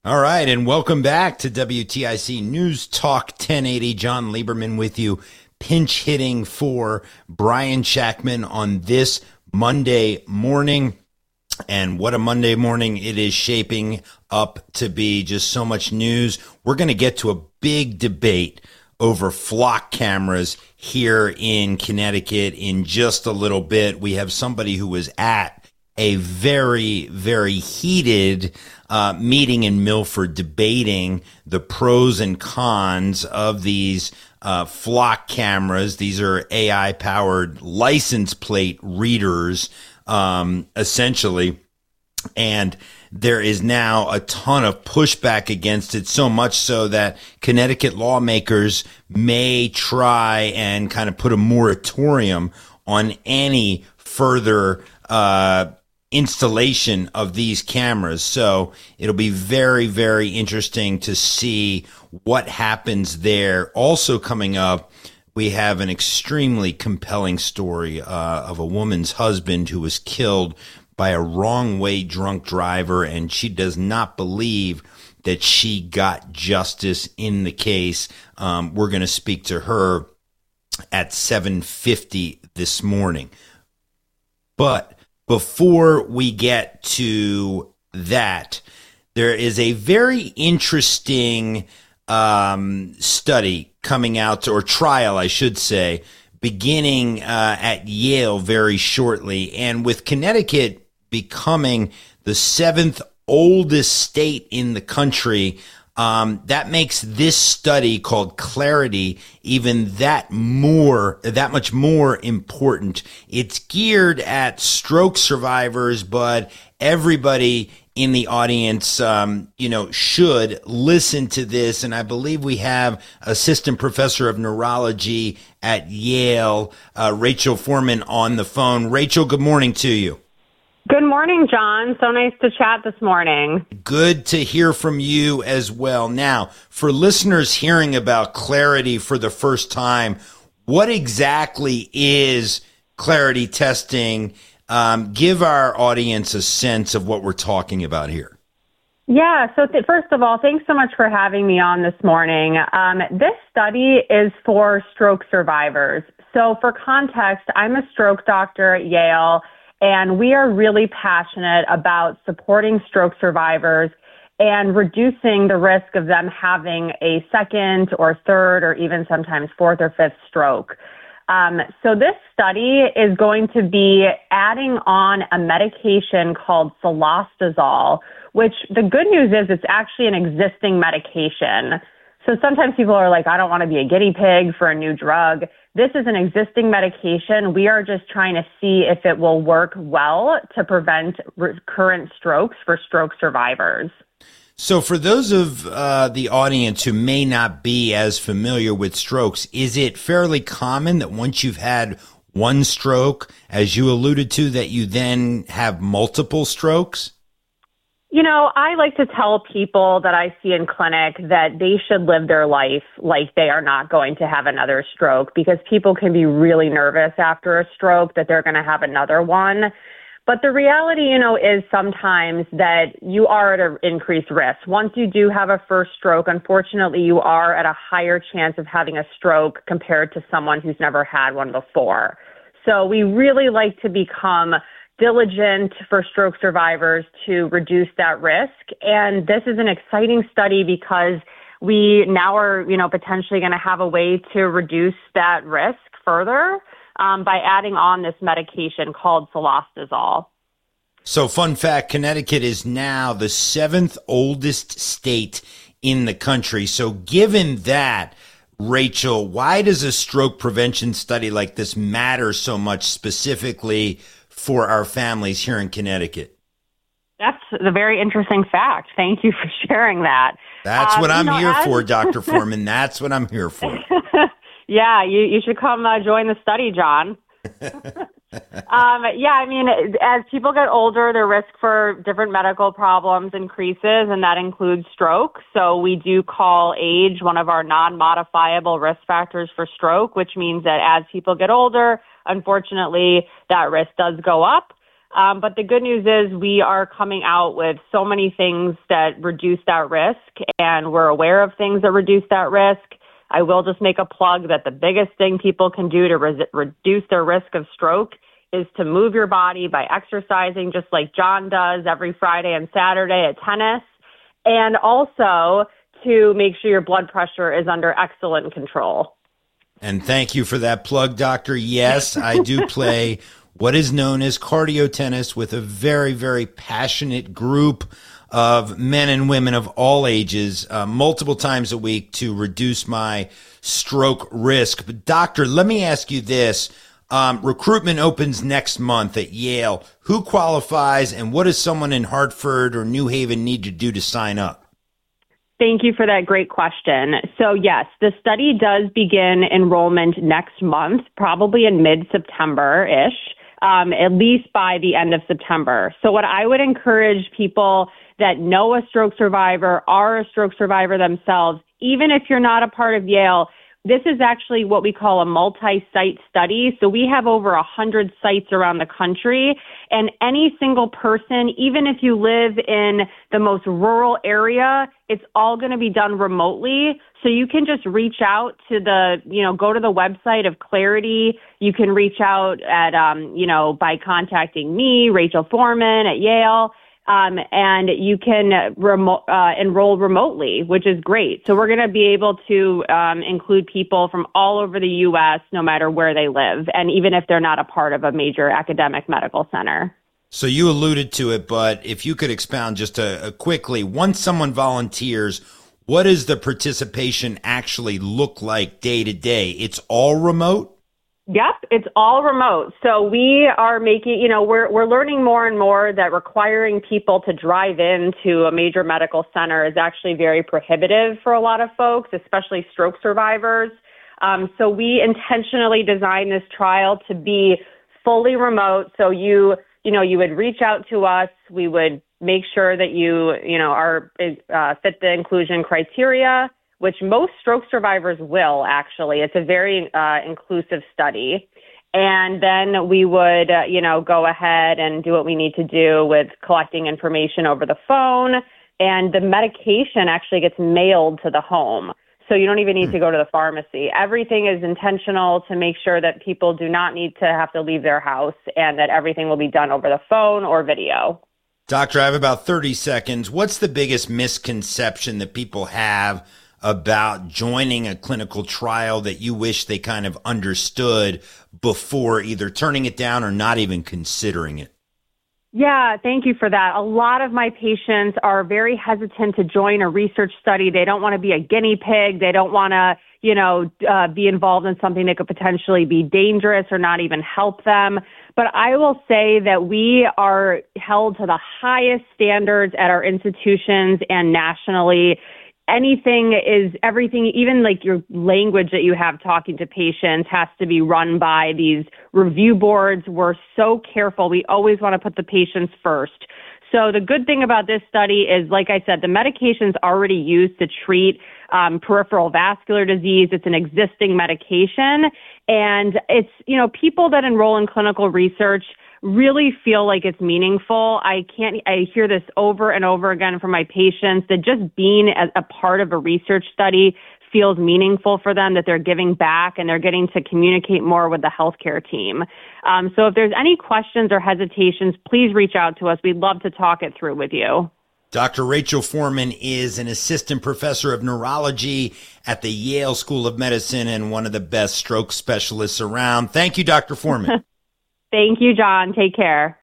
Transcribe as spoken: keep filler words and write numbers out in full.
All right, and welcome back to W T I C News Talk ten eighty. John Lieberman with you, pinch hitting for Brian Shackman on this Monday morning. And what a Monday morning it is shaping up to be. Just so much news. We're going to get to a big debate over flock cameras here in Connecticut in just a little bit. We have somebody who was at a very, very heated uh, meeting in Milford debating the pros and cons of these uh, flock cameras. These are A I-powered license plate readers, um, essentially. And there is now a ton of pushback against it, so much so that Connecticut lawmakers may try and kind of put a moratorium on any further uh installation of these cameras. So it'll be very, very interesting to see what happens there. Also coming up, we have an extremely compelling story uh, of a woman's husband who was killed by a wrong way drunk driver, and she does not believe that she got justice in the case. Um, we're going to speak to her at seven fifty this morning. But before we get to that, there is a very interesting um, study coming out, or trial, I should say, beginning uh, at Yale very shortly. And with Connecticut becoming the seventh oldest state in the country, Um, that makes this study called Clarity even that more, that much more important. It's geared at stroke survivors, but everybody in the audience, um, you know, should listen to this. And I believe we have Assistant Professor of Neurology at Yale, uh, Rachel Foreman, on the phone. Rachel, good morning to you. Good morning, John. So nice to chat this morning. Good to hear from you as well. Now, for listeners hearing about Clarity for the first time, what exactly is Clarity testing? Um, give our audience a sense of what we're talking about here. Yeah, so th- first of all, thanks so much for having me on this morning. Um, this study is for stroke survivors. So for context, I'm a stroke doctor at Yale, and we are really passionate about supporting stroke survivors and reducing the risk of them having a second or third or even sometimes fourth or fifth stroke. Um, so this study is going to be adding on a medication called cilostazol, which the good news is it's actually an existing medication. So sometimes people are like, I don't want to be a guinea pig for a new drug. This is an existing medication. We are just trying to see if it will work well to prevent recurrent strokes for stroke survivors. So for those of uh, the audience who may not be as familiar with strokes, is it fairly common that once you've had one stroke, as you alluded to, that you then have multiple strokes? You know, I like to tell people that I see in clinic that they should live their life like they are not going to have another stroke, because people can be really nervous after a stroke that they're going to have another one. But the reality, you know, is sometimes that you are at an increased risk. Once you do have a first stroke, unfortunately, you are at a higher chance of having a stroke compared to someone who's never had one before. So we really like to become diligent for stroke survivors to reduce that risk. And this is an exciting study because we now are, you know, potentially going to have a way to reduce that risk further um, by adding on this medication called cilostazol. So fun fact, Connecticut is now the seventh oldest state in the country. So given that, Rachel, why does a stroke prevention study like this matter so much specifically for our families here in Connecticut? That's a very interesting fact. Thank you for sharing that. That's um, what I'm you know, here as... for, Doctor Foreman. That's what I'm here for. Yeah, you, you should come uh, join the study, John. um, yeah, I mean, as people get older, the risk for different medical problems increases, and that includes stroke. So we do call age one of our non-modifiable risk factors for stroke, which means that as people get older, unfortunately, that risk does go up. Um, but the good news is we are coming out with so many things that reduce that risk, and we're aware of things that reduce that risk. I will just make a plug that the biggest thing people can do to re- reduce their risk of stroke is to move your body by exercising, just like John does every Friday and Saturday at tennis, and also to make sure your blood pressure is under excellent control. And thank you for that plug, Doctor. Yes, I do play what is known as cardio tennis with a very, very passionate group of men and women of all ages, uh, multiple times a week to reduce my stroke risk. But doctor, let me ask you this. Um, recruitment opens next month at Yale. Who qualifies, and what does someone in Hartford or New Haven need to do to sign up? Thank you for that great question. So yes, the study does begin enrollment next month, probably in mid-September-ish. Um, at least by the end of September. So what I would encourage people that know a stroke survivor, are a stroke survivor themselves, even if you're not a part of Yale, this is actually what we call a multi-site study. So we have over one hundred sites around the country, and any single person, even if you live in the most rural area, it's all going to be done remotely. So you can just reach out to the, you know, go to the website of Clarity. You can reach out at, um, you know, by contacting me, Rachel Foreman at Yale. Um, and you can remo- uh, enroll remotely, which is great. So we're going to be able to um, include people from all over the U S, no matter where they live, and even if they're not a part of a major academic medical center. So you alluded to it, but if you could expound just a, a quickly, once someone volunteers, what does the participation actually look like day to day? It's all remote? Yep, it's all remote. So we are making, you know, we're we're learning more and more that requiring people to drive into a major medical center is actually very prohibitive for a lot of folks, especially stroke survivors. Um, so we intentionally designed this trial to be fully remote. So you, you know, you would reach out to us. We would make sure that you, you know, are uh, fit the inclusion criteria, which most stroke survivors will, actually. It's a very uh, inclusive study. And then we would, uh, you know, go ahead and do what we need to do with collecting information over the phone. And the medication actually gets mailed to the home. So you don't even need to go to the pharmacy. Everything is intentional to make sure that people do not need to have to leave their house, and that everything will be done over the phone or video. Doctor, I have about thirty seconds. What's the biggest misconception that people have about joining a clinical trial that you wish they kind of understood before either turning it down or not even considering it? Yeah, thank you for that. A lot of my patients are very hesitant to join a research study. They don't want to be a guinea pig. They don't want to, you know, uh, be involved in something that could potentially be dangerous or not even help them. But I will say that we are held to the highest standards at our institutions and nationally. Anything is everything, even like your language that you have talking to patients has to be run by these review boards. We're so careful. We always want to put the patients first. So the good thing about this study is, like I said, the medication's already used to treat um, peripheral vascular disease. It's an existing medication. And it's, you know, people that enroll in clinical research really feel like it's meaningful. I can't, I hear this over and over again from my patients that just being a, a part of a research study feels meaningful for them, that they're giving back and they're getting to communicate more with the healthcare team. Um, so if there's any questions or hesitations, please reach out to us. We'd love to talk it through with you. Doctor Rachel Foreman is an assistant professor of neurology at the Yale School of Medicine and one of the best stroke specialists around. Thank you, Doctor Foreman. Thank you, John. Take care.